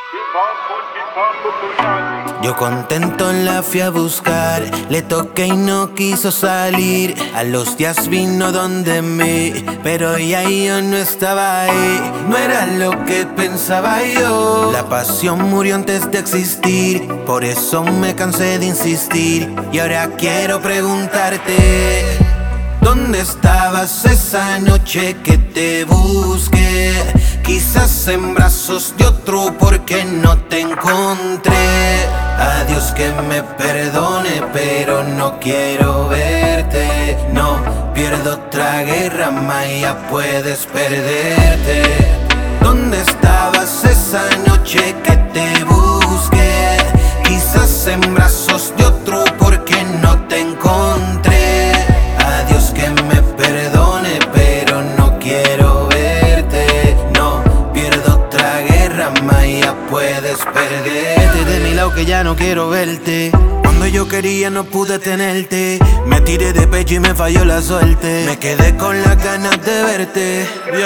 Yo contento la fui a buscar, le toqué y no quiso salir. A los días vino donde mí, pero ya yo no estaba ahí. No era lo que pensaba yo, la pasión murió antes de existir. Por eso me cansé de insistir y ahora quiero preguntarte: ¿dónde estabas esa noche que te busqué? Quizás en brazos de otro porque no te encontré. Adiós, que me perdone, pero no quiero verte. No pierdo otra guerra, Maya, puedes perderte. ¿Dónde estabas esa noche que te busqué? Quizás en brazos de otro porque no te encontré. Adiós, que me perdone, pero no quiero verte. No pierdo otra guerra, Maya, puedes perderte. De mi lado que ya no quiero verte. Cuando yo quería no pude tenerte. Me tiré de pecho y me falló la suerte. Me quedé con las ganas de verte,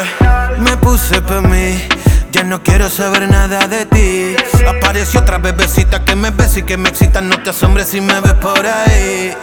Me puse pa' mí, ya no quiero saber nada de ti. Apareció otra bebecita que me besa y que me excita. No te asombres si me ves por ahí.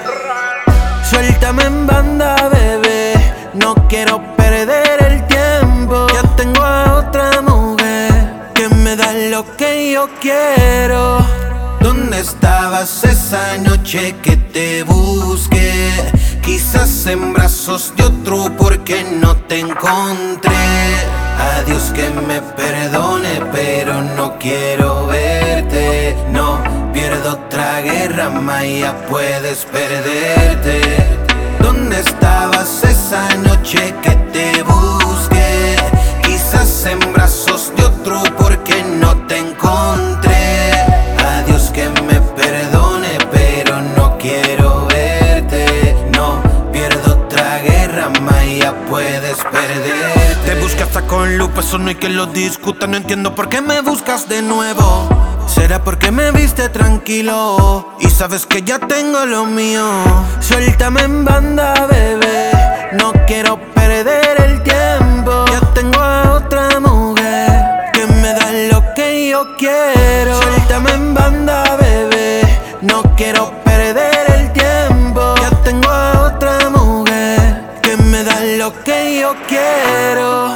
Suéltame en banda, bebé, no quiero perder el tiempo. Ya tengo a otra mujer que me da lo que yo quiero. ¿Dónde estabas esa noche que te busqué? Quizás en brazos de otro porque no te encontré. Adiós, que me perdone, pero no quiero verte. No pierdo otra guerra, Maya, puedes perderte. ¿Dónde estabas esa noche que te busqué? Quizás en brazos de otro porque no te encontré. Adiós, que me perdone, pero no quiero verte. No pierdo otra guerra, Maya, puedes perderte. Te buscas hasta con lupa, eso no hay que lo discuta. No entiendo por qué me buscas de nuevo. ¿Será porque me viste tranquilo y sabes que ya tengo lo mío? Suéltame en banda, bebé, no quiero perder el tiempo. Ya tengo a otra mujer que me da lo que yo quiero. Suéltame en banda, bebé, no quiero perder el tiempo. Ya tengo a otra mujer que me da lo que yo quiero.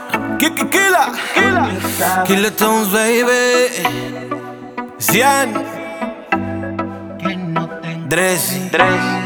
Killer Tones, baby. Cian Dressy